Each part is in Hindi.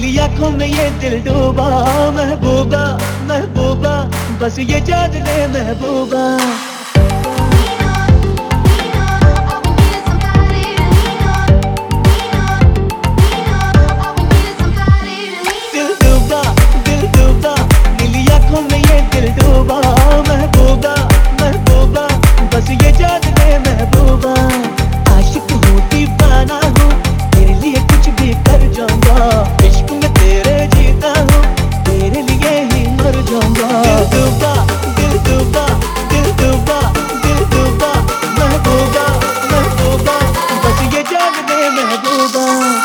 नीली आंखों में ये दिल डूबा। महबूबा महबूबा बस ये जान ले महबूबा। दिल डूबा नीली आंखों में ये दिल डूबा। महबूबा महबूबा बस ये जान ले महबूबा। आशिक हूँ दीवाना हूँ तेरे लिए कुछ भी कर जाऊंगा। इश्क में तेरे जीता हूँ तेरे लिए ही मर जाऊंगा। दिल डूबा दिल डूबा दिल डूबा महबूबा महबूबा बस ये जान ले महबूबा।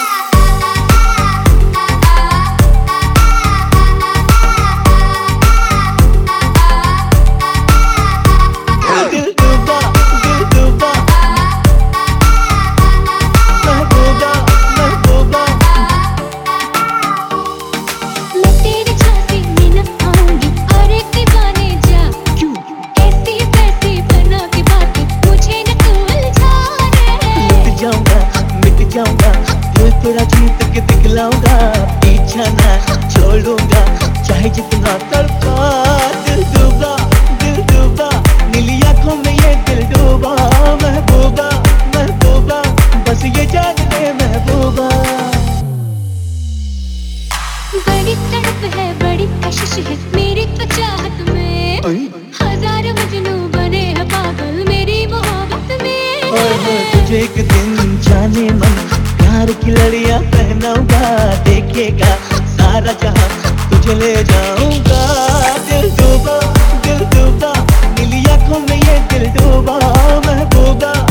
जाऊंगा दिल तेरा जीत के दिखलाऊंगा। पीछा ना छोड़ूंगा चाहे जितना तड़पा। दिल डूबा नीली आंखों में ये दिल डूबा। महबूबा महबूबा बस ये जान ले महबूबा। बड़ी तड़प है बड़ी कशिश है मेरी तो चाहत में। हजार मजनू बने हैं पागल मेरी मोहब्बत में। तुझे एक दिन जाने मन प्यार की लड़ियां पहनाऊंगा। देखेगा सारा जहां तुझे ले जाऊंगा। दिल डूबा नीली आंखों में ये दिल डूबा। महबूबा